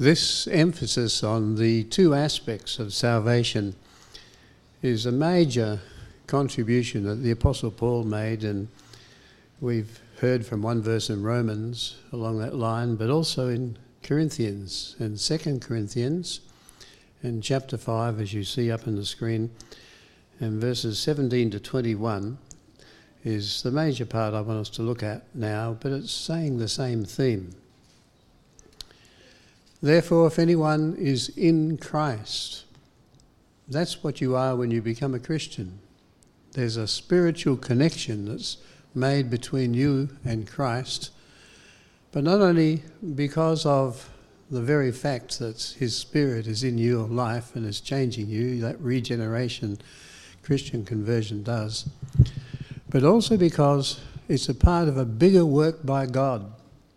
This emphasis on the two aspects of salvation is a major contribution that the Apostle Paul made, and we've heard from one verse in Romans along that line, but also in Corinthians, in 2 Corinthians, in chapter 5, as you see up on the screen, and verses 17 to 21 is the major part I want us to look at now, but it's saying the same theme. Therefore, if anyone is in Christ, that's what you are when you become a Christian. There's a spiritual connection that's made between you and Christ, but not only because of the very fact that his Spirit is in your life and is changing you, that regeneration Christian conversion does, but also because it's a part of a bigger work by God.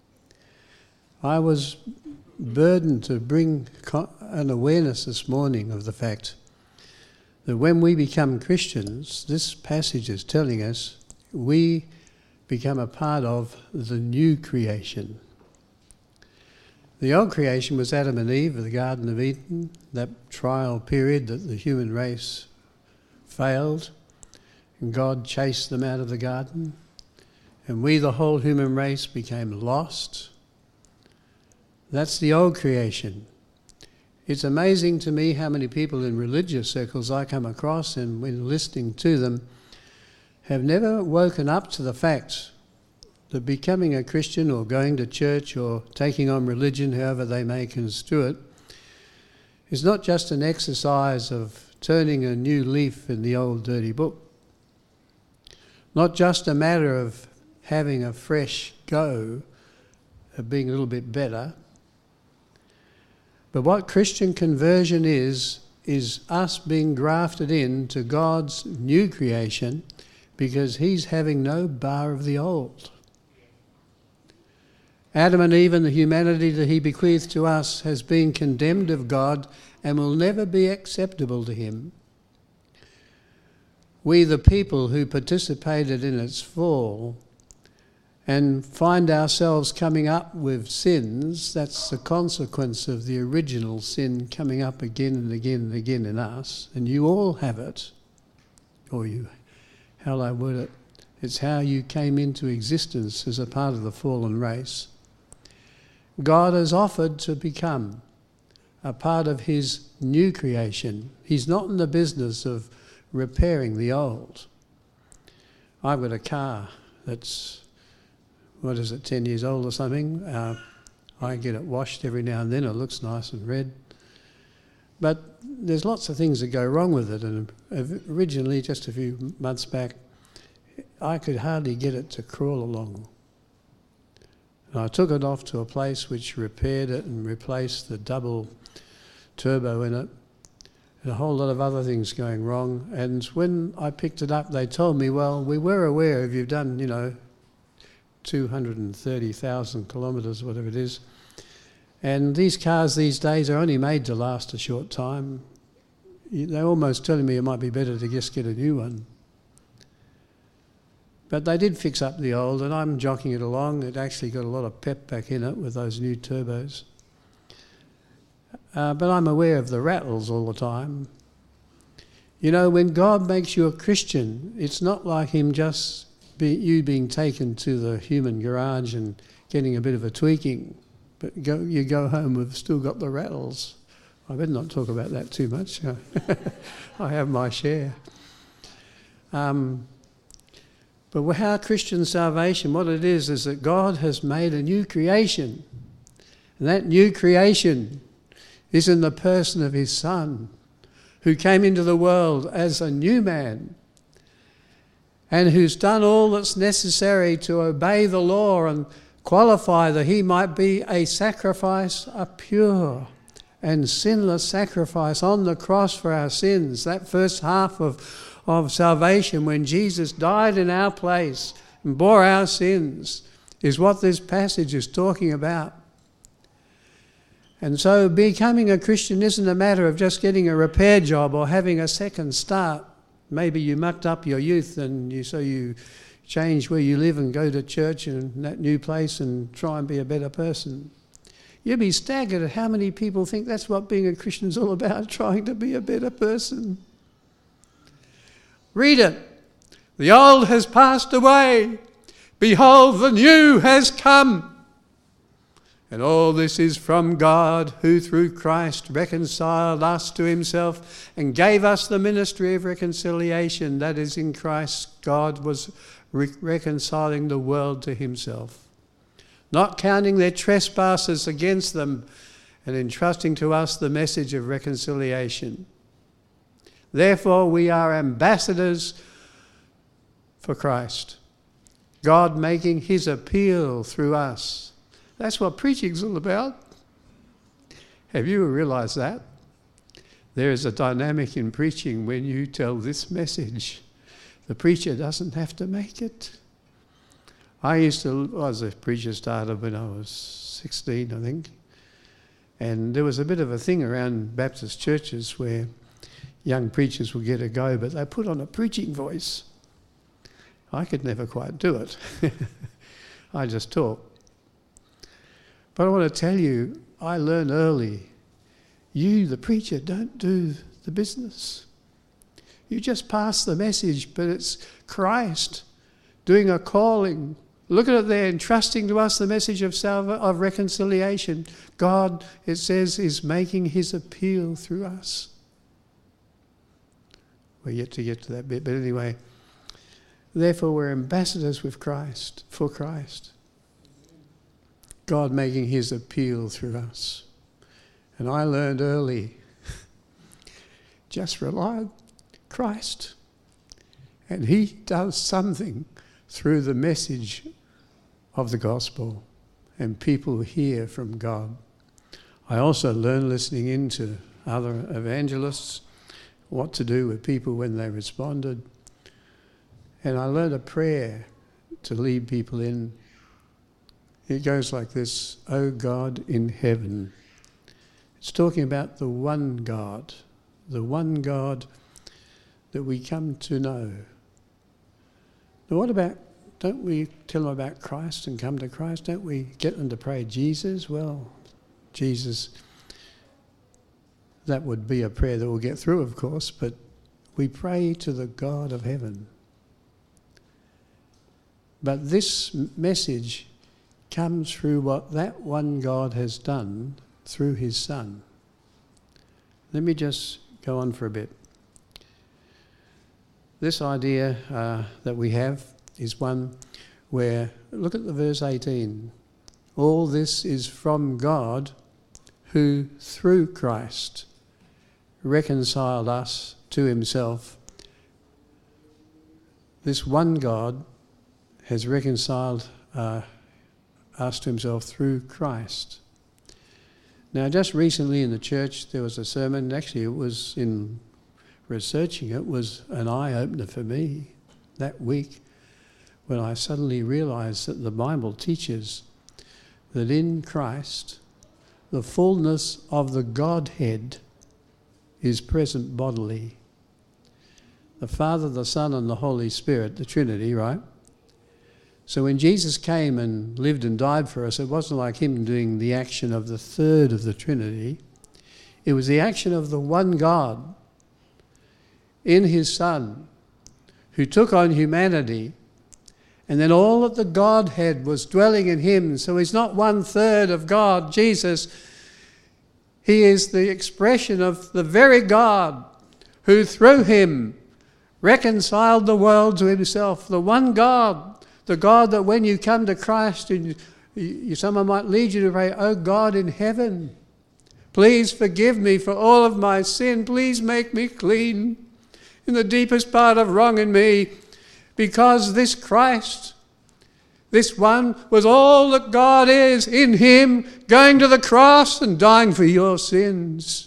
I was burdened to bring an awareness this morning of the fact that when we become Christians, this passage is telling us we become a part of the new creation. The old creation was Adam and Eve of the Garden of Eden, that trial period that the human race failed, and God chased them out of the garden, and we, the whole human race, became lost. That's the old creation. It's amazing to me how many people in religious circles I come across, and when listening to them, have never woken up to the fact that becoming a Christian or going to church or taking on religion, however they may construe it, is not just an exercise of turning a new leaf in the old dirty book. Not just a matter of having a fresh go, of being a little bit better. But what Christian conversion is us being grafted into God's new creation because he's having no bar of the old. Adam and Eve and the humanity that he bequeathed to us has been condemned of God and will never be acceptable to him. We, the people who participated in its fall, and find ourselves coming up with sins, that's the consequence of the original sin coming up again and again and again in us, and you all have it, or you, how I word it, it's how you came into existence as a part of the fallen race. God has offered to become a part of his new creation. He's not in the business of repairing the old. I've got a car that's 10 years old or something. I get it washed every now and then. It looks nice and red. But there's lots of things that go wrong with it. And originally, just a few months back, I could hardly get it to crawl along. And I took it off to a place which repaired it and replaced the double turbo in it. And a whole lot of other things going wrong. And when I picked it up, they told me, well, we were aware of you've done, 230,000 kilometres, whatever it is. And these cars these days are only made to last a short time. They're almost telling me it might be better to just get a new one. But they did fix up the old, and I'm jockeying it along. It actually got a lot of pep back in it with those new turbos. But I'm aware of the rattles all the time. When God makes you a Christian, it's not like him just you being taken to the human garage and getting a bit of a tweaking, but you go home, we've still got the rattles. I better not talk about that too much. I have my share. But how Christian salvation, what it is that God has made a new creation. And that new creation is in the person of his Son, who came into the world as a new man, and who's done all that's necessary to obey the law and qualify that he might be a sacrifice, a pure and sinless sacrifice on the cross for our sins. That first half of salvation, when Jesus died in our place and bore our sins, is what this passage is talking about. And so becoming a Christian isn't a matter of just getting a repair job or having a second start. Maybe you mucked up your youth and you change where you live and go to church in that new place and try and be a better person. You'd be staggered at how many people think that's what being a Christian is all about, trying to be a better person. Read it. The old has passed away. Behold, the new has come. And all this is from God, who through Christ reconciled us to himself and gave us the ministry of reconciliation. That is, in Christ, God was reconciling the world to himself, not counting their trespasses against them, and entrusting to us the message of reconciliation. Therefore, we are ambassadors for Christ, God making his appeal through us. That's what preaching's all about. Have you realised that? There is a dynamic in preaching when you tell this message. The preacher doesn't have to make it. I was a preacher, started when I was 16, I think. And there was a bit of a thing around Baptist churches where young preachers would get a go, but they put on a preaching voice. I could never quite do it. I just talk. But I want to tell you, I learned early, you, the preacher, don't do the business. You just pass the message, but it's Christ doing a calling. Look at it there, entrusting to us the message of reconciliation. God, it says, is making his appeal through us. We're yet to get to that bit, but anyway. Therefore, we're ambassadors with Christ, for Christ. God making his appeal through us. And I learned early, just rely on Christ. And he does something through the message of the gospel, and people hear from God. I also learned, listening into other evangelists, what to do with people when they responded. And I learned a prayer to lead people in. It goes like this: O God in heaven. It's talking about the one God that we come to know. Now what about, don't we tell them about Christ and come to Christ? Don't we get them to pray Jesus? Well, Jesus, that would be a prayer that we'll get through, of course, but we pray to the God of heaven. But this message comes through what that one God has done through his Son. Let me just go on for a bit. This idea that we have is one where, look at the verse 18. All this is from God, who through Christ reconciled us to himself. This one God has reconciled us to himself through Christ. Now, just recently in the church, there was a sermon. Actually, it was, in researching it, was an eye-opener for me that week, when I suddenly realised that the Bible teaches that in Christ, the fullness of the Godhead is present bodily. The Father, the Son, and the Holy Spirit, the Trinity, right? So when Jesus came and lived and died for us, it wasn't like him doing the action of the third of the Trinity. It was the action of the one God in his Son, who took on humanity, and then all of the Godhead was dwelling in him. So he's not 1/3 of God, Jesus. He is the expression of the very God who through him reconciled the world to himself. The one God, the God that when you come to Christ, and someone might lead you to pray, "Oh God in heaven, please forgive me for all of my sin. Please make me clean in the deepest part of wrong in me, because this Christ, this one, was all that God is in him, going to the cross and dying for your sins."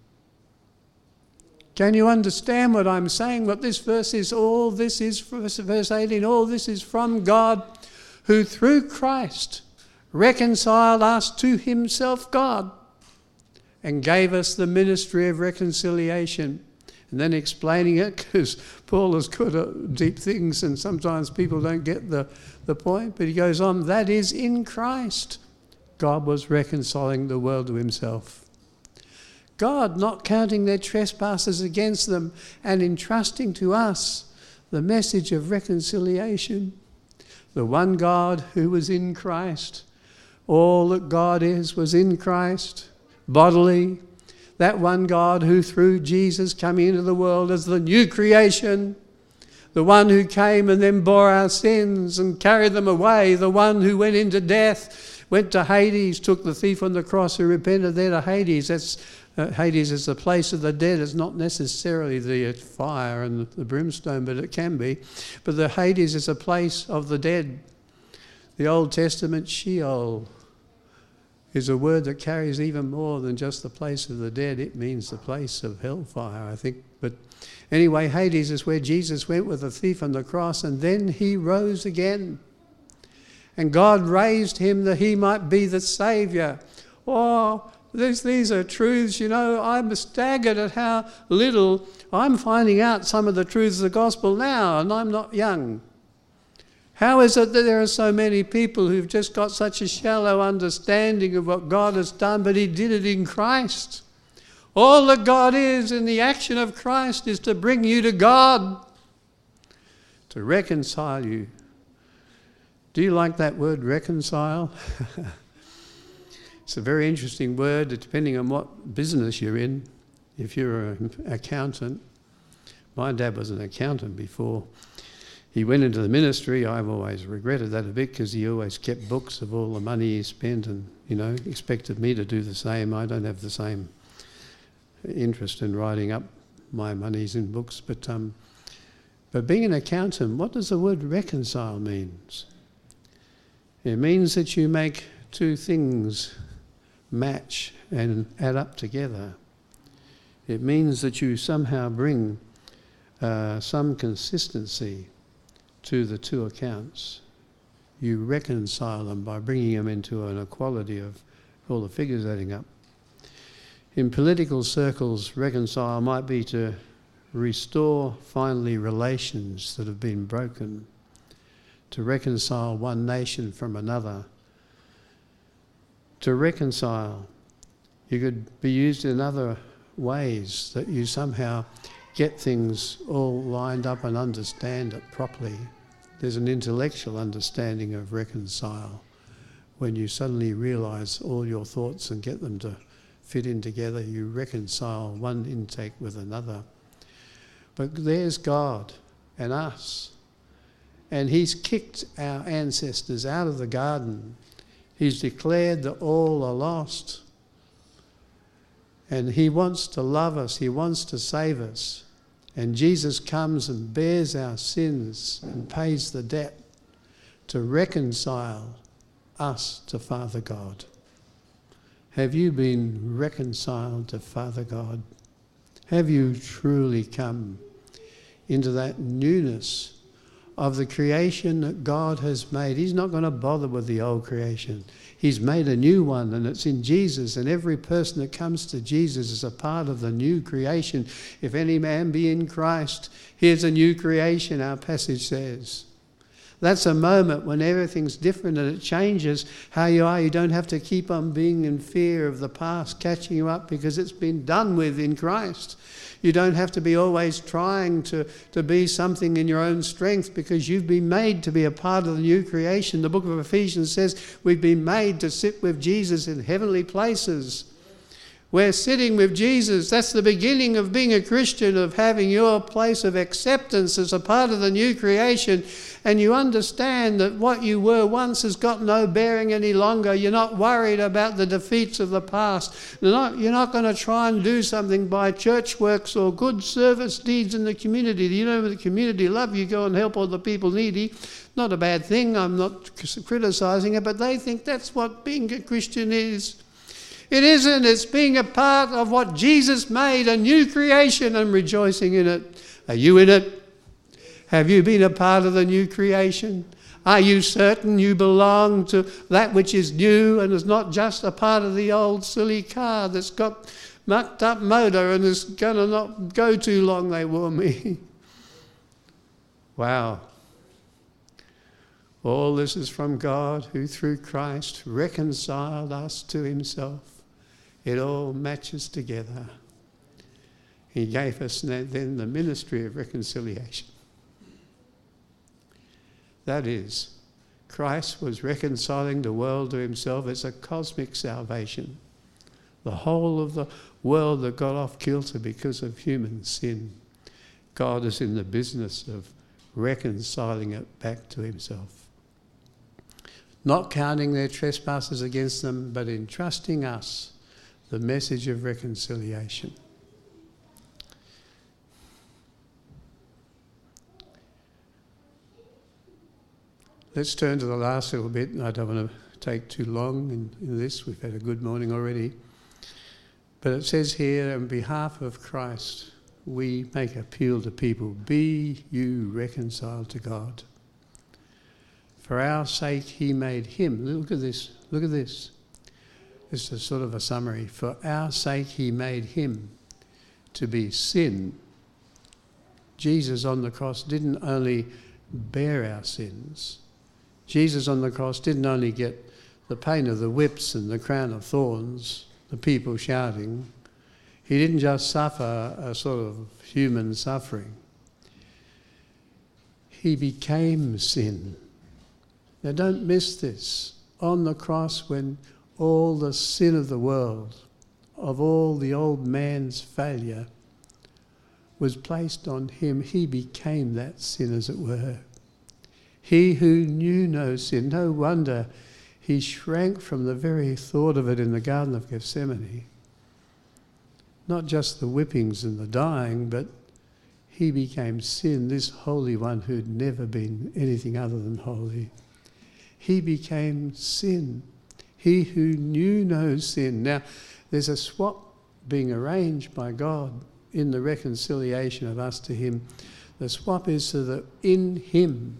Can you understand what I'm saying? What this verse is? All this is, verse 18, all this is from God, who through Christ reconciled us to himself, God, and gave us the ministry of reconciliation. And then explaining it, because Paul has got deep things and sometimes people don't get the point, but he goes on, that is in Christ. God was reconciling the world to himself. God not counting their trespasses against them and entrusting to us the message of reconciliation. The one God who was in Christ. All that God is was in Christ, bodily. That one God who through Jesus came into the world as the new creation. The one who came and then bore our sins and carried them away. The one who went into death, went to Hades, took the thief on the cross who repented there to Hades. Hades is the place of the dead. It's not necessarily the fire and the brimstone, but it can be. But the Hades is a place of the dead. The Old Testament Sheol is a word that carries even more than just the place of the dead. It means the place of hellfire, I think. But anyway, Hades is where Jesus went with the thief on the cross, and then he rose again. And God raised him that he might be the Saviour. Oh, these are truths, you know. I'm staggered at how little I'm finding out some of the truths of the gospel now, and I'm not young. How is it that there are so many people who've just got such a shallow understanding of what God has done, but he did it in Christ? All that God is in the action of Christ is to bring you to God, to reconcile you. Do you like that word, reconcile? It's a very interesting word, depending on what business you're in. If you're an accountant, my dad was an accountant before he went into the ministry. I've always regretted that a bit because he always kept books of all the money he spent and, expected me to do the same. I don't have the same interest in writing up my monies in books. But being an accountant, what does the word reconcile means? It means that you make two things match and add up together. It means that you somehow bring some consistency to the two accounts. You reconcile them by bringing them into an equality of all the figures adding up. In political circles, reconcile might be to restore finally relations that have been broken, to reconcile one nation from another. To reconcile, you could be used in other ways, that you somehow get things all lined up and understand it properly. There's an intellectual understanding of reconcile when you suddenly realise all your thoughts and get them to fit in together. You reconcile one intake with another. But there's God and us, and he's kicked our ancestors out of the garden. He's declared that all are lost. And he wants to love us. He wants to save us. And Jesus comes and bears our sins and pays the debt to reconcile us to Father God. Have you been reconciled to Father God? Have you truly come into that newness of the creation that God has made? He's not going to bother with the old creation. He's made a new one, and it's in Jesus, and every person that comes to Jesus is a part of the new creation. If any man be in Christ, here's a new creation, our passage says. That's a moment when everything's different and it changes how you are. You don't have to keep on being in fear of the past catching you up because it's been done with in Christ. You don't have to be always trying to be something in your own strength because you've been made to be a part of the new creation. The book of Ephesians says we've been made to sit with Jesus in heavenly places. We're sitting with Jesus. That's the beginning of being a Christian, of having your place of acceptance as a part of the new creation. And you understand that what you were once has got no bearing any longer. You're not worried about the defeats of the past. You're not going to try and do something by church works or good service deeds in the community. You know, the community love you, go and help all the people needy. Not a bad thing. I'm not criticising it, but they think that's what being a Christian is. It isn't. It's being a part of what Jesus made, a new creation, and rejoicing in it. Are you in it? Have you been a part of the new creation? Are you certain you belong to that which is new and is not just a part of the old silly car that's got mucked up motor and is going to not go too long, they warn me? Wow. All this is from God, who through Christ reconciled us to himself. It all matches together. He gave us then the ministry of reconciliation. That is, Christ was reconciling the world to himself as a cosmic salvation. The whole of the world that got off kilter because of human sin, God is in the business of reconciling it back to himself. Not counting their trespasses against them, but entrusting us the message of reconciliation. Let's turn to the last little bit. I don't want to take too long in this. We've had a good morning already. But it says here, on behalf of Christ, we make appeal to people, be you reconciled to God. For our sake he made him. Look at this. Look at this. This is sort of a summary. For our sake he made him to be sin. Jesus on the cross didn't only bear our sins. Jesus on the cross didn't only get the pain of the whips and the crown of thorns, the people shouting. He didn't just suffer a sort of human suffering. He became sin. Now don't miss this. On the cross, when all the sin of the world, of all the old man's failure, was placed on him, he became that sin, as it were. He who knew no sin, no wonder he shrank from the very thought of it in the Garden of Gethsemane. Not just the whippings and the dying, but he became sin, this Holy One who'd never been anything other than holy. He became sin, he who knew no sin. Now, there's a swap being arranged by God in the reconciliation of us to him. The swap is so that in him,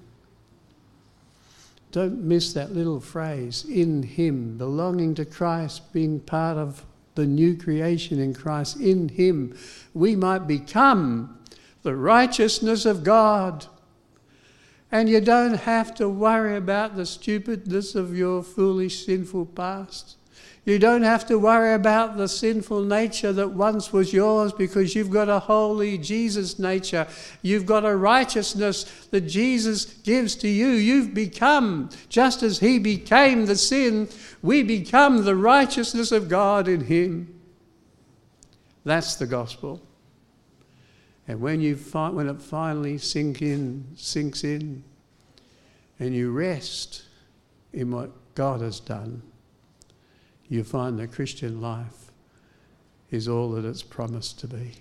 don't miss that little phrase, in him, belonging to Christ, being part of the new creation in Christ. In him, we might become the righteousness of God. And you don't have to worry about the stupidness of your foolish, sinful past. You don't have to worry about the sinful nature that once was yours, because you've got a holy Jesus nature. You've got a righteousness that Jesus gives to you. You've become, just as he became the sin, we become the righteousness of God in him. That's the gospel. And when it finally sinks in, and you rest in what God has done, you find the Christian life is all that it's promised to be.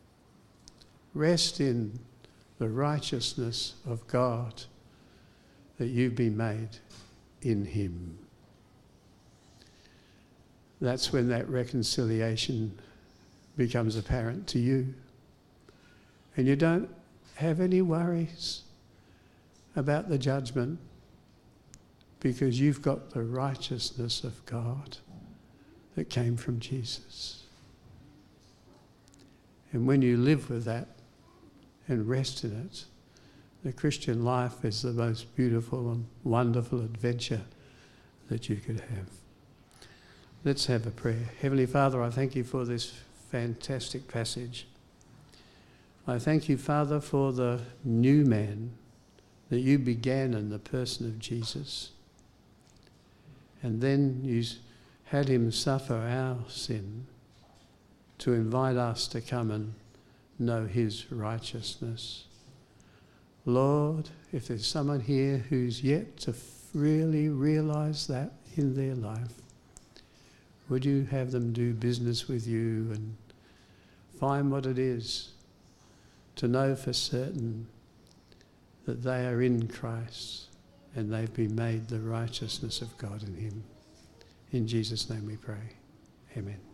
Rest in the righteousness of God, that you've been made in him. That's when that reconciliation becomes apparent to you. And you don't have any worries about the judgment, because you've got the righteousness of God that came from Jesus. And when you live with that and rest in it, the Christian life is the most beautiful and wonderful adventure that you could have. Let's have a prayer. Heavenly Father, I thank you for this fantastic passage. I thank you, Father, for the new man that you began in the person of Jesus. And then you had him suffer our sin to invite us to come and know his righteousness. Lord, if there's someone here who's yet to really realise that in their life, would you have them do business with you and find what it is to know for certain that they are in Christ and they've been made the righteousness of God in him. In Jesus' name we pray. Amen.